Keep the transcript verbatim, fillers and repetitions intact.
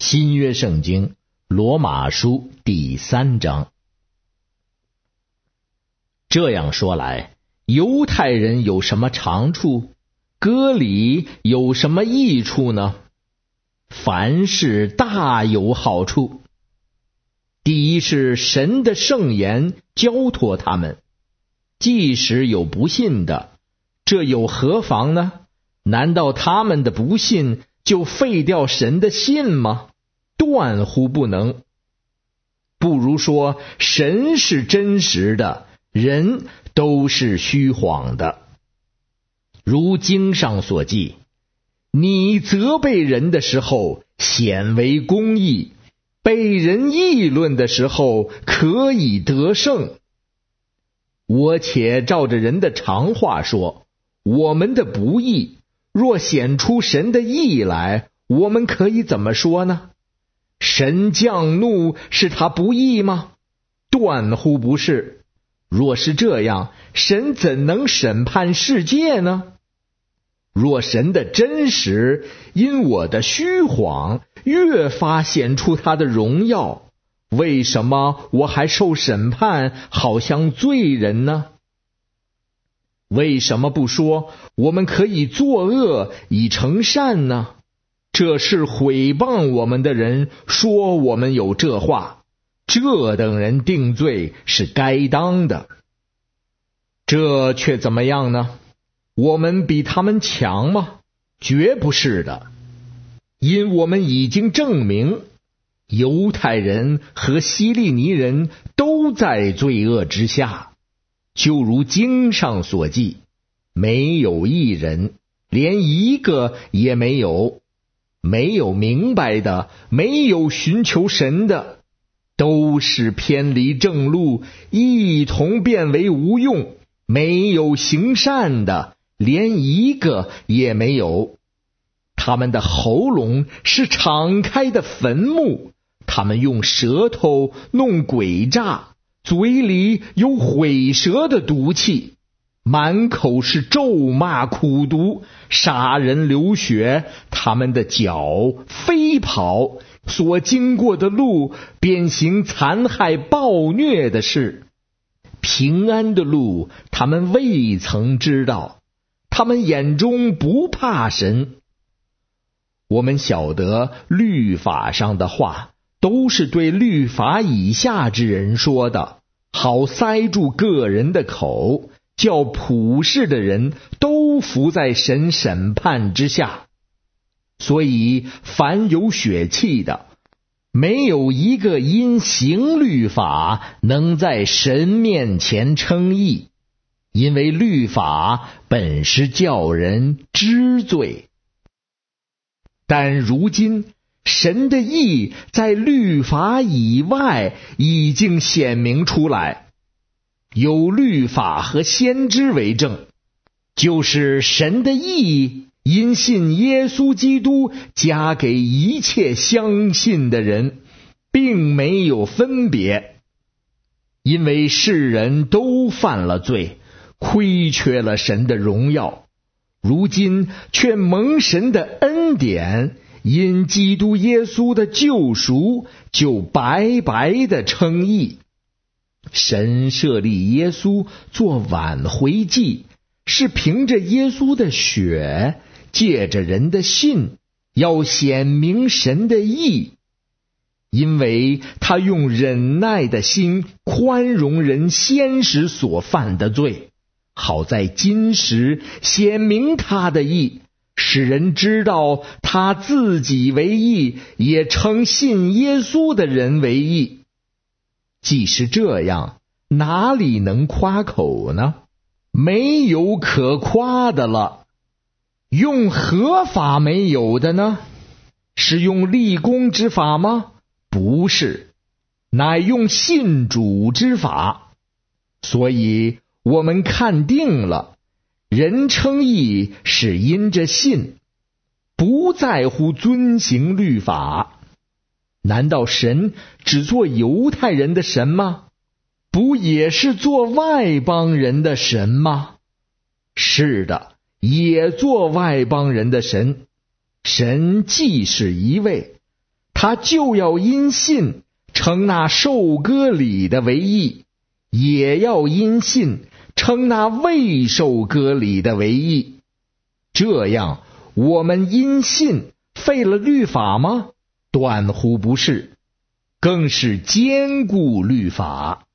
新约圣经罗马书第三章。这样说来，犹太人有什么长处？割礼有什么益处呢？凡事大有好处。第一是神的圣言交托他们，即使有不信的，这有何妨呢？难道他们的不信就废掉神的信吗？断乎不能。不如说神是真实的，人都是虚谎的。如经上所记，你责备人的时候显为公义，被人议论的时候可以得胜。我且照着人的常话说，我们的不义若显出神的义来，我们可以怎么说呢？神降怒是他不义吗？断乎不是。若是这样，神怎能审判世界呢？若神的真实因我的虚谎越发显出他的荣耀，为什么我还受审判，好像罪人呢？为什么不说我们可以作恶以成善呢？这是毁谤我们的人说我们有这话，这等人定罪是该当的。这却怎么样呢？我们比他们强吗？绝不是的。因我们已经证明，犹太人和希利尼人都在罪恶之下，就如经上所记，没有一人，连一个也没有。没有明白的，没有寻求神的，都是偏离正路，一同变为无用。没有行善的，连一个也没有。他们的喉咙是敞开的坟墓，他们用舌头弄诡诈，嘴里有毁舌的毒气，满口是咒骂苦毒，杀人流血，他们的脚飞跑，所经过的路便行残害暴虐的事。平安的路他们未曾知道，他们眼中不怕神。我们晓得律法上的话都是对律法以下之人说的，好塞住个人的口，叫普世的人都伏在神审判之下。所以凡有血气的，没有一个因行律法能在神面前称义，因为律法本是叫人知罪。但如今神的义在律法以外已经显明出来，有律法和先知为证，就是神的义因信耶稣基督加给一切相信的人，并没有分别。因为世人都犯了罪，亏缺了神的荣耀，如今却蒙神的恩典，因基督耶稣的救赎，就白白的称义。神设立耶稣做挽回祭，是凭着耶稣的血，借着人的信，要显明神的义。因为他用忍耐的心宽容人先时所犯的罪，好在今时显明他的义，使人知道他自己为义，也称信耶稣的人为义。既是这样，哪里能夸口呢？没有可夸的了。用何法没有的呢？是用立功之法吗？不是，乃用信主之法。所以我们看定了，人称义是因着信，不在乎遵行律法。难道神只做犹太人的神吗？不也是做外邦人的神吗？是的，也做外邦人的神。神既是一位， 他就要因信称那受割礼的为义，也要因信称那未受割礼的为义。这样，我们因信废了律法吗？断乎不是，更是坚固律法。